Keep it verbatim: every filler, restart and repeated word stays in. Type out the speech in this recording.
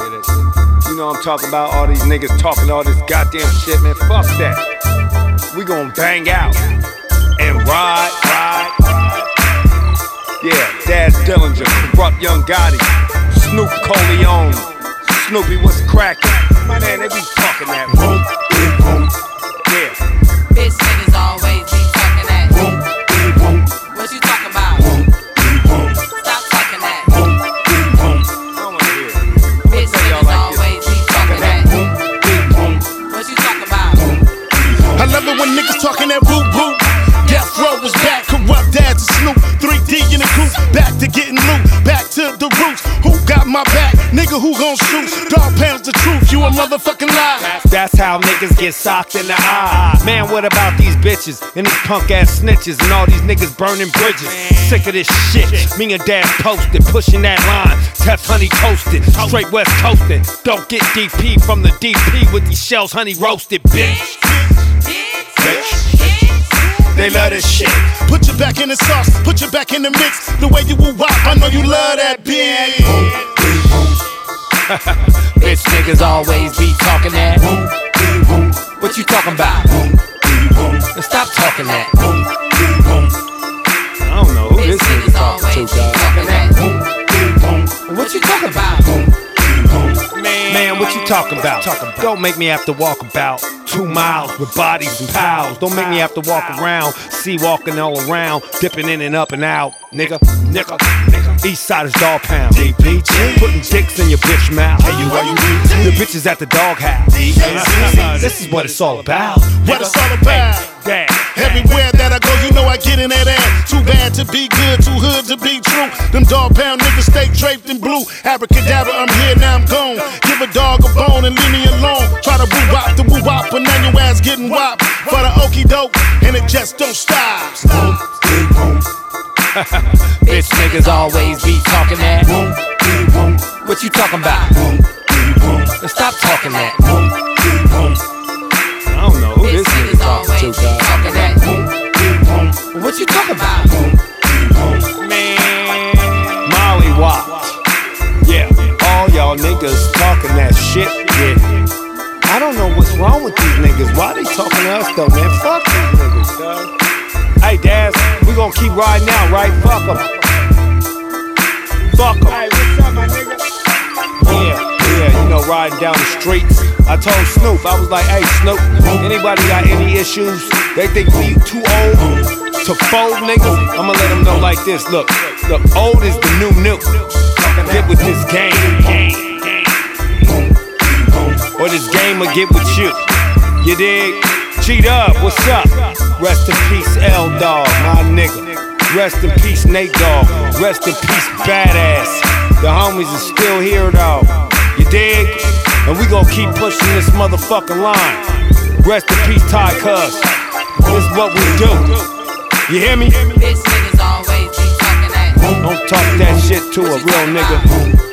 hear that shit. You know I'm talking about, all these niggas talking all this goddamn shit, man. Fuck that. We gon' bang out and ride, ride, ride. Yeah, Daz Dillinger, Corrupt Young Gotti, Snoop Coleon, Snoopy, what's crackin'? Man, they be talking that boom, boom, yeah. Bitch niggas always be talking that boom, boom. What you talking about? Boom, boom. Stop talking that boom, boom. I don't wanna hear it. Bitch niggas always be talking that boom, boom. What you talking about? I love it when niggas talking that boom, boom. Death Row was back, Corrupt Daz and Snoop, three D in the coupe, back to getting loot, back to the roots. Who got my back? Nigga, who gon' shoot? Dog pounds the truth, you a motherfucking lie. That's how niggas get socked in the eye. Man, what about these bitches and these punk ass snitches and all these niggas burning bridges? Sick of this shit. Me and Dad posted, pushing that line. Tef Honey toasted, straight west coasting. Don't get D P from the D P with these shells, honey roasted, bitch. Bitch. They love this shit. Put your back in the sauce, put your back in the mix. The way you woo wop, I know you love that bitch. Bitch niggas always be talking that boom, boom. What you talking about? Boom, boom. Stop talking that boom, boom. I don't know who this Bitch nigga niggas talking always to, be dog. talking that boom, boom. What you talking about? Boom, boom. Man, what you talking about? Don't make me have to walk about two miles with bodies and pals. Don't make me have to walk around, see walking all around, dipping in and up and out. Nigga, nigga, nigga. East side is dog pound. D P G. Putting dicks in your bitch mouth. Hey, you, you, the bitches at the dog house. This is what it's all about. What it's all about. Damn. Everywhere that I go, you know I get in that ass. Too bad to be good, too hood to be true. Them dog pound niggas stay draped in blue. Abracadabra, I'm here, now I'm gone. Give a dog a bone and leave me alone. Try to woo wop the woo wop, but now your ass getting wop for the okie doke, and it just don't stop. Boom, boom. Bitch niggas always be talking that boom, boom. What you talking about? Boom, boom. Stop talking that boom, boom. I don't know who Bitch this nigga niggas talking always to, be dog. talking that boom, boom. What you talking about? Boom, boom. Man, Molly Wop. Yeah, all y'all niggas talking that shit. Yeah. I don't know what's wrong with these niggas. Why they talking to us though, man? Fuck these niggas, dog. Hey, Daz, we gon' keep riding out, right? Fuck them. Fuck them. Hey, what's up, my nigga? Yeah, yeah, you know, riding down the streets. I told Snoop, I was like, hey, Snoop, anybody got any issues? They think we too old to fold, niggas? I'ma let them know like this. Look, look, old is the new new. Get with this game. Or this game will get with you. You dig? Cheat up, what's up? Rest in peace, L Dog, my nigga. Rest in peace, Nate Dogg. Rest in peace, Badass. The homies are still here, though. You dig? And we gon' keep pushing this motherfucking line. Rest in peace, Ty Cuz. This is what we do. You hear me? Bitch niggas always be talking that. Don't talk that shit to a real nigga.